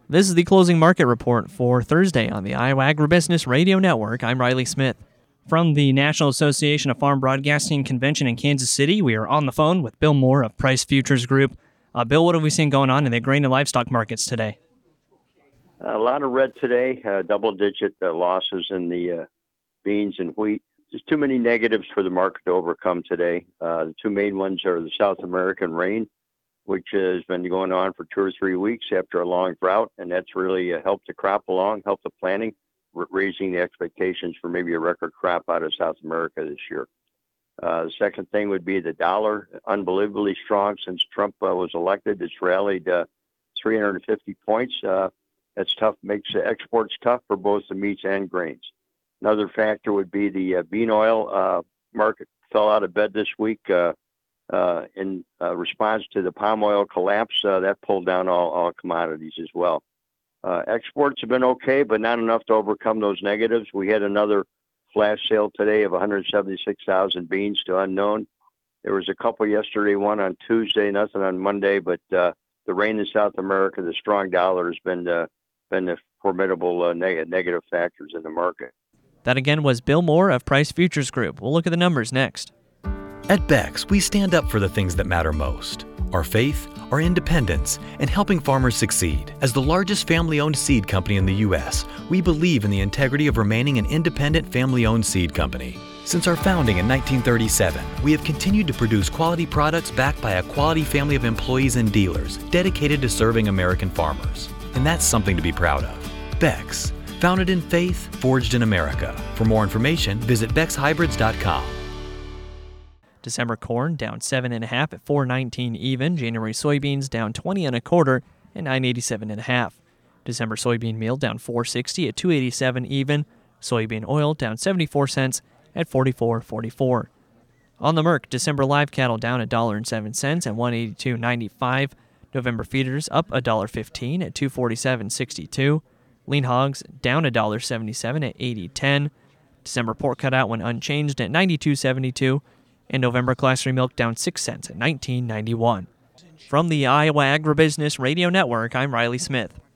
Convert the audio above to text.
This is the closing market report for Thursday on the Iowa Agribusiness Radio Network. I'm Riley Smith. From the National Association of Farm Broadcasting Convention in Kansas City, we are on the phone with Bill Moore of Price Futures Group. Bill, what have we seen going on in the grain and livestock markets today? A lot of red today, double-digit losses in the beans and wheat. Just too many negatives for the market to overcome today. The two main ones are the South American rain, which has been going on for 2 or 3 weeks after a long drought, and that's really helped the crop along, helped the planting, raising the expectations for maybe a record crop out of South America this year. The second thing would be the dollar, unbelievably strong since Trump was elected. It's rallied 350 points. That's tough, makes exports tough for both the meats and grains. Another factor would be the bean oil market fell out of bed this week in response to the palm oil collapse. That pulled down all commodities as well. Exports have been okay, but not enough to overcome those negatives. We had another flash sale today of 176,000 beans to unknown. There was a couple yesterday, one on Tuesday, nothing on Monday, but the rain in South America, the strong dollar has been the formidable negative factors in the market. That again was Bill Moore of Price Futures Group. We'll look at the numbers next. At Beck's, we stand up for the things that matter most: our faith, our independence, and helping farmers succeed. As the largest family-owned seed company in the U.S., we believe in the integrity of remaining an independent family-owned seed company. Since our founding in 1937, we have continued to produce quality products backed by a quality family of employees and dealers dedicated to serving American farmers. And that's something to be proud of. Beck's, founded in faith, forged in America. For more information, visit beckshybrids.com. December corn down 7.5 at $4.19 even. January soybeans down 20 1/4 at $9.87.5. December soybean meal down $4.60 at $2.87 even. Soybean oil down 74 cents at $44.44. On the Merc, December live cattle down $1.07 at $182.95. November feeders up $1.15 at $247.62. Lean hogs down $1.77 at $80.10. December pork cutout went unchanged at $92.72. And November Class 3 milk down 6 cents at $19.91. From the Iowa Agribusiness Radio Network, I'm Riley Smith.